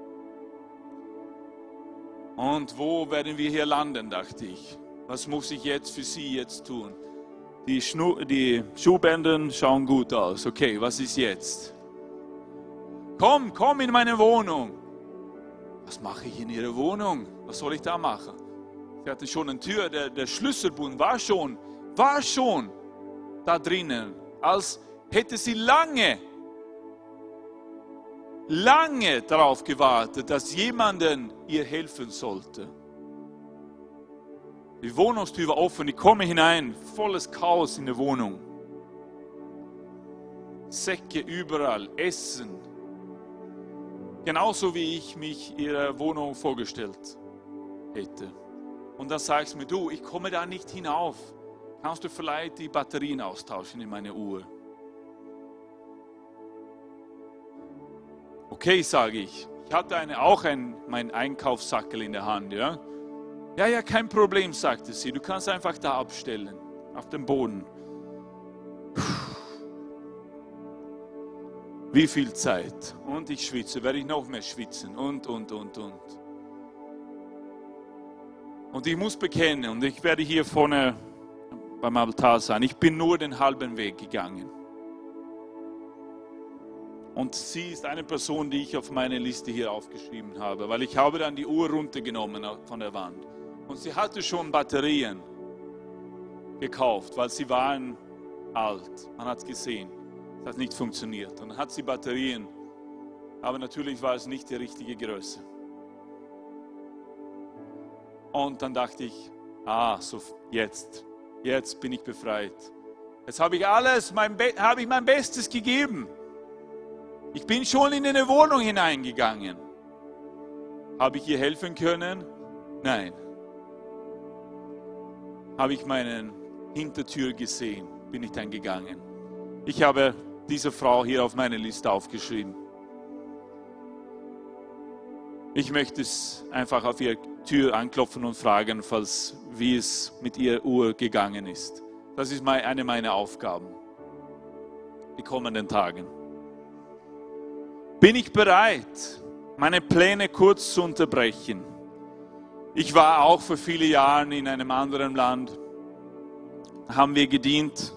Und wo werden wir hier landen, dachte ich. Was muss ich jetzt für sie jetzt tun? Die Schuhbänder schauen gut aus. Okay, was ist jetzt? Komm in meine Wohnung. Was mache ich in ihrer Wohnung? Was soll ich da machen? Sie hatte schon eine Tür, der Schlüsselbund war schon da drinnen. Als hätte sie lange darauf gewartet, dass jemanden ihr helfen sollte. Die Wohnungstür war offen, ich komme hinein, volles Chaos in der Wohnung. Säcke überall, Essen. Genauso wie ich mich ihre Wohnung vorgestellt hätte. Und dann sagst du mir, du, ich komme da nicht hinauf. Kannst du vielleicht die Batterien austauschen in meine Uhr? Okay, sage ich. Ich hatte mein Einkaufssackel in der Hand, ja. Ja, kein Problem, sagte sie. Du kannst einfach da abstellen, auf dem Boden. Wie viel Zeit? Und ich schwitze, werde ich noch mehr schwitzen und. Und ich muss bekennen, und ich werde hier vorne beim Altar sein, ich bin nur den halben Weg gegangen. Und sie ist eine Person, die ich auf meine Liste hier aufgeschrieben habe, weil ich habe dann die Uhr runtergenommen von der Wand. Und sie hatte schon Batterien gekauft, weil sie waren alt. Man hat es gesehen. Es hat nicht funktioniert. Und dann hat sie Batterien, aber natürlich war es nicht die richtige Größe. Und dann dachte ich, so jetzt bin ich befreit. Jetzt habe ich mein Bestes gegeben. Ich bin schon in eine Wohnung hineingegangen. Habe ich ihr helfen können? Nein. Habe ich meine Hintertür gesehen, bin ich dann gegangen. Ich habe diese Frau hier auf meine Liste aufgeschrieben. Ich möchte es einfach auf ihre Tür anklopfen und fragen, wie es mit ihrer Uhr gegangen ist. Das ist eine meiner Aufgaben, die kommenden Tagen. Bin ich bereit, meine Pläne kurz zu unterbrechen? Ich war auch vor vielen Jahren in einem anderen Land, haben wir gedient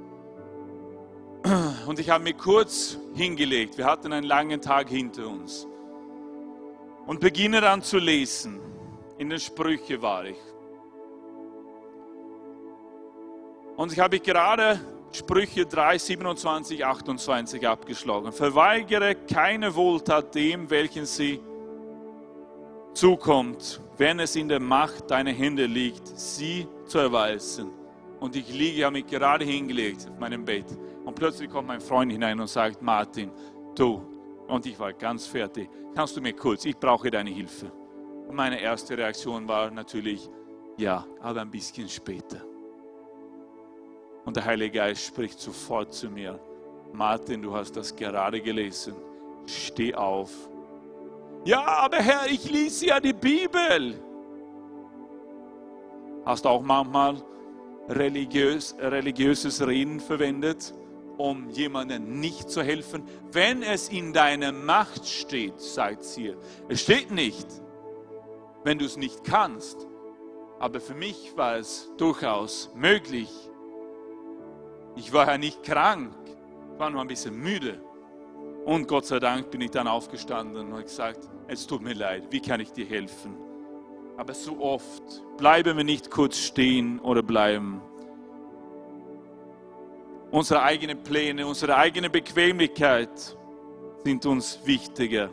und ich habe mich kurz hingelegt. Wir hatten einen langen Tag hinter uns und beginne dann zu lesen. In den Sprüchen war ich. Und ich habe gerade Sprüche 3, 27, 28 abgeschlagen. Verweigere keine Wohltat dem, welchen sie zukommt, wenn es in der Macht deiner Hände liegt, sie zu erweisen. Und ich habe mich gerade hingelegt auf meinem Bett. Und plötzlich kommt mein Freund hinein und sagt, Martin, du, und ich war ganz fertig, kannst du mir kurz, ich brauche deine Hilfe. Und meine erste Reaktion war natürlich, ja, aber ein bisschen später. Und der Heilige Geist spricht sofort zu mir, Martin, du hast das gerade gelesen, steh auf. Ja, aber Herr, ich lese ja die Bibel. Hast du auch manchmal religiöses Reden verwendet, um jemandem nicht zu helfen? Wenn es in deiner Macht steht, sagt sie. Es steht nicht, wenn du es nicht kannst. Aber für mich war es durchaus möglich. Ich war ja nicht krank, ich war nur ein bisschen müde. Und Gott sei Dank bin ich dann aufgestanden und habe gesagt, es tut mir leid, wie kann ich dir helfen? Aber so oft bleiben wir nicht kurz stehen oder bleiben. Unsere eigenen Pläne, unsere eigene Bequemlichkeit sind uns wichtiger.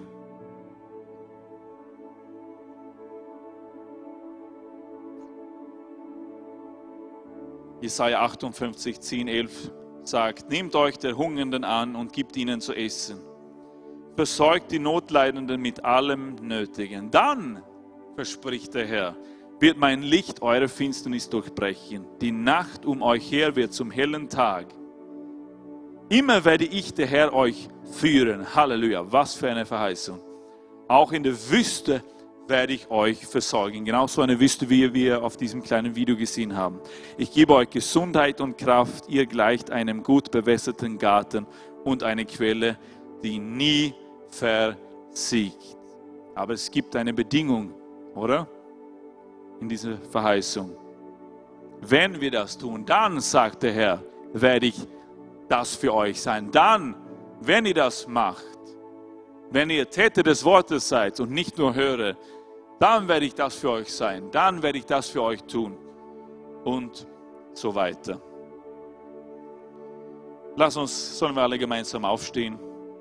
Jesaja 58, 10, 11 sagt, nehmt euch der Hungernden an und gebt ihnen zu essen. Versorgt die Notleidenden mit allem Nötigen. Dann, verspricht der Herr, wird mein Licht eure Finsternis durchbrechen. Die Nacht um euch her wird zum hellen Tag. Immer werde ich, der Herr, euch führen. Halleluja, was für eine Verheißung. Auch in der Wüste werde ich euch versorgen. Genauso eine Wüste, wie wir auf diesem kleinen Video gesehen haben. Ich gebe euch Gesundheit und Kraft. Ihr gleicht einem gut bewässerten Garten und eine Quelle, die nie versiegt. Aber es gibt eine Bedingung, oder? In dieser Verheißung. Wenn wir das tun, dann, sagt der Herr, werde ich das für euch sein. Dann, wenn ihr das macht, wenn ihr Täter des Wortes seid und nicht nur Hörer, dann werde ich das für euch sein. Dann werde ich das für euch tun. Und so weiter. Sollen wir alle gemeinsam aufstehen?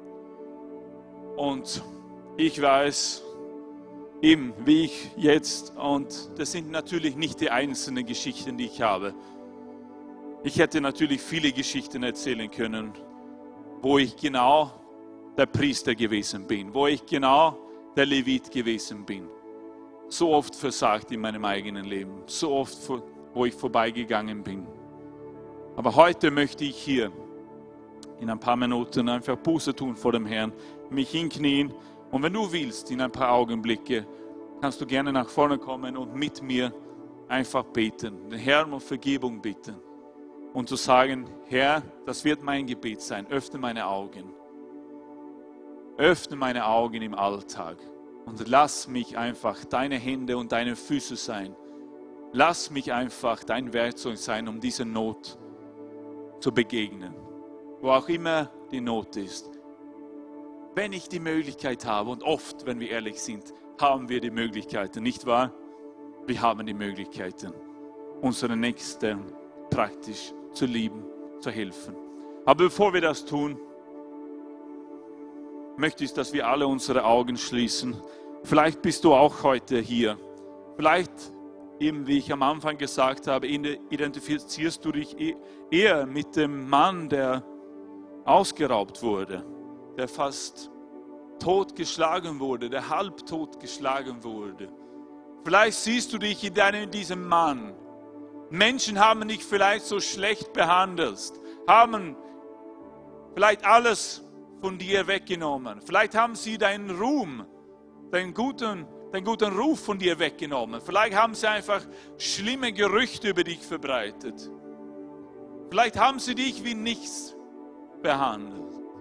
Und ich weiß, eben wie ich jetzt, und das sind natürlich nicht die einzelnen Geschichten, die ich habe. Ich hätte natürlich viele Geschichten erzählen können, wo ich genau der Priester gewesen bin, wo ich genau der Levit gewesen bin. So oft versagt in meinem eigenen Leben, so oft, wo ich vorbeigegangen bin. Aber heute möchte ich hier in ein paar Minuten einfach Buße tun vor dem Herrn, mich hinknien und wenn du willst, in ein paar Augenblicke, kannst du gerne nach vorne kommen und mit mir einfach beten, den Herrn um Vergebung bitten und zu sagen, Herr, das wird mein Gebet sein, öffne meine Augen. Öffne meine Augen im Alltag und lass mich einfach deine Hände und deine Füße sein. Lass mich einfach dein Werkzeug sein, um dieser Not zu begegnen. Wo auch immer die Not ist. Wenn ich die Möglichkeit habe, und oft, wenn wir ehrlich sind, haben wir die Möglichkeiten, nicht wahr? Wir haben die Möglichkeiten, unseren Nächsten praktisch zu lieben, zu helfen. Aber bevor wir das tun, möchte ich, dass wir alle unsere Augen schließen. Vielleicht bist du auch heute hier. Vielleicht, eben wie ich am Anfang gesagt habe, identifizierst du dich eher mit dem Mann, der ausgeraubt wurde, der fast totgeschlagen wurde, der halbtot geschlagen wurde. Vielleicht siehst du dich in diesem Mann. Menschen haben dich vielleicht so schlecht behandelt, haben vielleicht alles von dir weggenommen. Vielleicht haben sie deinen Ruhm, deinen guten Ruf von dir weggenommen. Vielleicht haben sie einfach schlimme Gerüchte über dich verbreitet. Vielleicht haben sie dich wie nichts behandelt.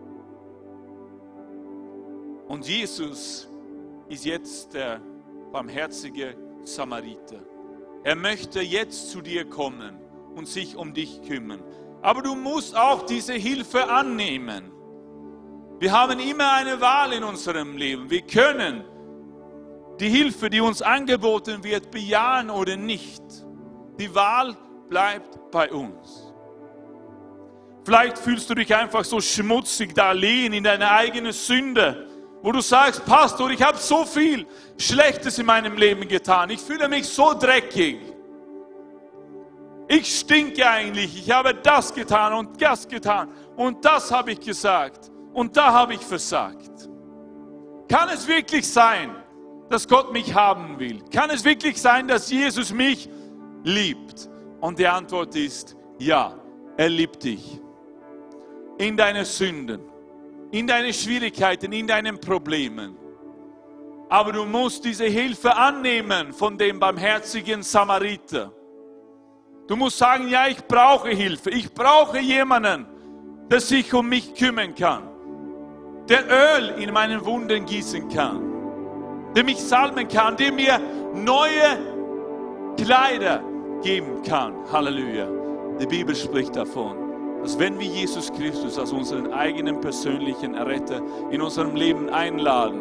Und Jesus ist jetzt der barmherzige Samariter. Er möchte jetzt zu dir kommen und sich um dich kümmern. Aber du musst auch diese Hilfe annehmen. Wir haben immer eine Wahl in unserem Leben. Wir können die Hilfe, die uns angeboten wird, bejahen oder nicht. Die Wahl bleibt bei uns. Vielleicht fühlst du dich einfach so schmutzig da liegen in deiner eigenen Sünde, wo du sagst, Pastor, ich habe so viel Schlechtes in meinem Leben getan. Ich fühle mich so dreckig. Ich stinke eigentlich. Ich habe das getan und das getan. Und das habe ich gesagt. Und da habe ich versagt. Kann es wirklich sein, dass Gott mich haben will? Kann es wirklich sein, dass Jesus mich liebt? Und die Antwort ist, ja, er liebt dich. In deinen Sünden, in deinen Schwierigkeiten, in deinen Problemen. Aber du musst diese Hilfe annehmen von dem barmherzigen Samariter. Du musst sagen, ja, ich brauche Hilfe. Ich brauche jemanden, der sich um mich kümmern kann. Der Öl in meinen Wunden gießen kann. Der mich salben kann. Der mir neue Kleider geben kann. Halleluja. Die Bibel spricht davon, dass wenn wir Jesus Christus als unseren eigenen persönlichen Retter in unserem Leben einladen,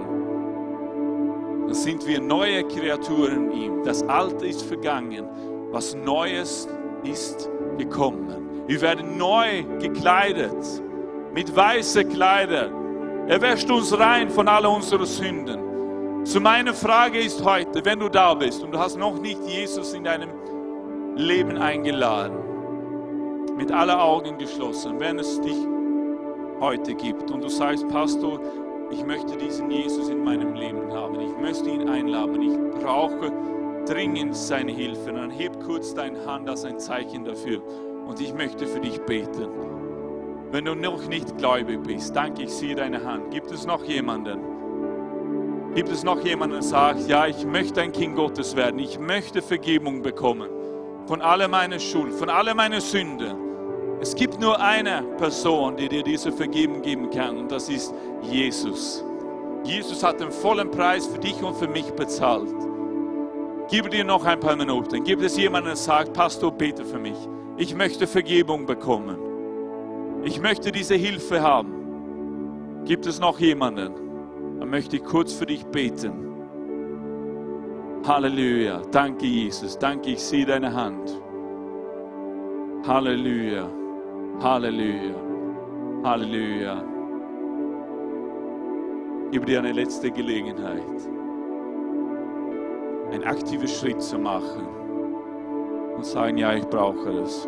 dann sind wir neue Kreaturen in ihm. Das Alte ist vergangen. Was Neues ist gekommen. Wir werden neu gekleidet, mit weißen Kleidern. Er wäscht uns rein von all unseren Sünden. So meine Frage ist heute, wenn du da bist und du hast noch nicht Jesus in deinem Leben eingeladen, mit allen Augen geschlossen, wenn es dich heute gibt und du sagst, Pastor, ich möchte diesen Jesus in meinem Leben haben, ich möchte ihn einladen, ich brauche dringend seine Hilfe. Dann heb kurz deine Hand als ein Zeichen dafür und ich möchte für dich beten. Wenn du noch nicht gläubig bist, danke, ich sehe deine Hand. Gibt es noch jemanden? Gibt es noch jemanden, der sagt, ja, ich möchte ein Kind Gottes werden, ich möchte Vergebung bekommen von all meiner Schuld, von all meiner Sünde. Es gibt nur eine Person, die dir diese Vergebung geben kann und das ist Jesus. Jesus hat den vollen Preis für dich und für mich bezahlt. Gib dir noch ein paar Minuten. Gibt es jemanden, der sagt, Pastor, bete für mich. Ich möchte Vergebung bekommen. Ich möchte diese Hilfe haben. Gibt es noch jemanden? Dann möchte ich kurz für dich beten. Halleluja. Danke, Jesus. Danke, ich sehe deine Hand. Halleluja. Halleluja. Halleluja. Gib dir eine letzte Gelegenheit, einen aktiven Schritt zu machen und sagen, ja, ich brauche das.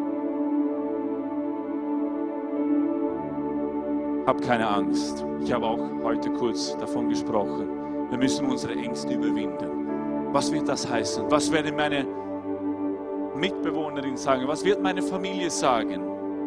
Hab keine Angst. Ich habe auch heute kurz davon gesprochen. Wir müssen unsere Ängste überwinden. Was wird das heißen? Was werden meine Mitbewohnerin sagen? Was wird meine Familie sagen?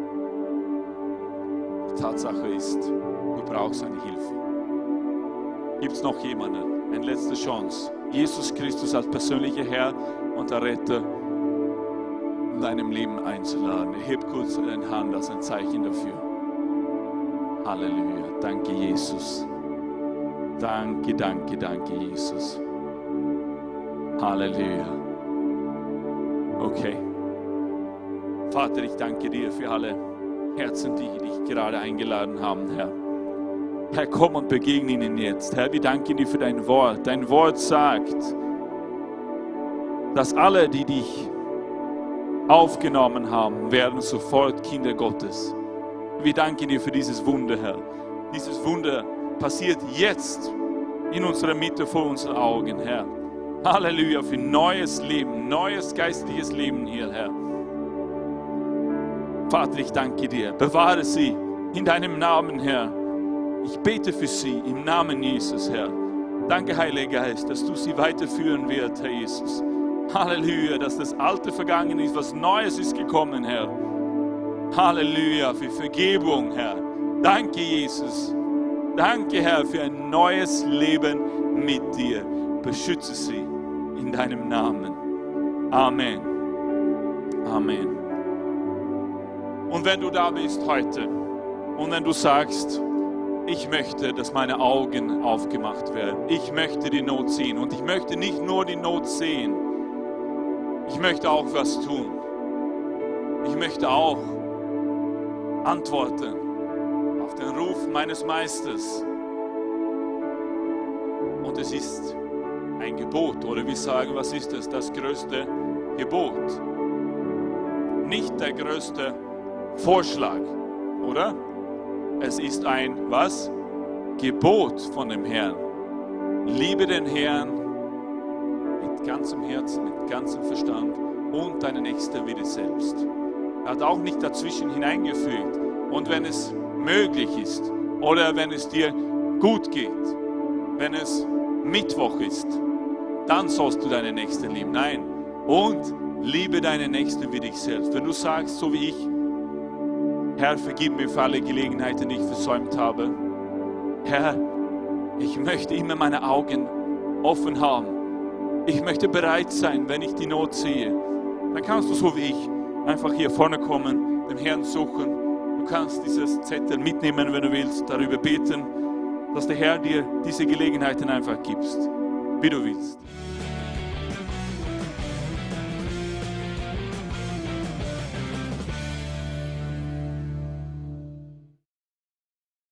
Die Tatsache ist, du brauchst eine Hilfe. Gibt es noch jemanden? Eine letzte Chance. Jesus Christus als persönlicher Herr und der Retter in deinem Leben einzuladen. Heb kurz deine Hand als ein Zeichen dafür. Halleluja. Danke, Jesus. Danke, danke, danke, Jesus. Halleluja. Okay. Vater, ich danke dir für alle Herzen, die dich gerade eingeladen haben, Herr. Herr, komm und begegne ihnen jetzt. Herr, wir danken dir für dein Wort. Dein Wort sagt, dass alle, die dich aufgenommen haben, werden sofort Kinder Gottes. Wir danken dir für dieses Wunder, Herr. Dieses Wunder passiert jetzt in unserer Mitte vor unseren Augen, Herr. Halleluja, für neues Leben, neues geistliches Leben hier, Herr. Vater, ich danke dir. Bewahre sie in deinem Namen, Herr. Ich bete für sie im Namen Jesus, Herr. Danke, Heiliger Geist, dass du sie weiterführen wirst, Herr Jesus. Halleluja, dass das Alte vergangen ist, was Neues ist gekommen, Herr. Halleluja, für Vergebung, Herr. Danke, Jesus. Danke, Herr, für ein neues Leben mit dir. Beschütze sie in deinem Namen. Amen. Amen. Und wenn du da bist heute und wenn du sagst, ich möchte, dass meine Augen aufgemacht werden. Ich möchte die Not sehen und ich möchte nicht nur die Not sehen. Ich möchte auch was tun. Ich möchte auch antworten auf den Ruf meines Meisters. Und es ist ein Gebot, oder wir sagen, was ist es? Das größte Gebot. Nicht der größte Vorschlag, oder? Es ist ein, was? Gebot von dem Herrn. Liebe den Herrn mit ganzem Herzen, mit ganzem Verstand und deine Nächste wie dich selbst. Er hat auch nicht dazwischen hineingefügt. Und wenn es möglich ist oder wenn es dir gut geht, wenn es Mittwoch ist, dann sollst du deine Nächste lieben. Nein. Und liebe deine Nächste wie dich selbst. Wenn du sagst, so wie ich, Herr, vergib mir für alle Gelegenheiten, die ich versäumt habe. Herr, ich möchte immer meine Augen offen haben. Ich möchte bereit sein, wenn ich die Not sehe. Dann kannst du so wie ich einfach hier vorne kommen, den Herrn suchen. Du kannst dieses Zettel mitnehmen, wenn du willst, darüber beten, dass der Herr dir diese Gelegenheiten einfach gibst, wie du willst.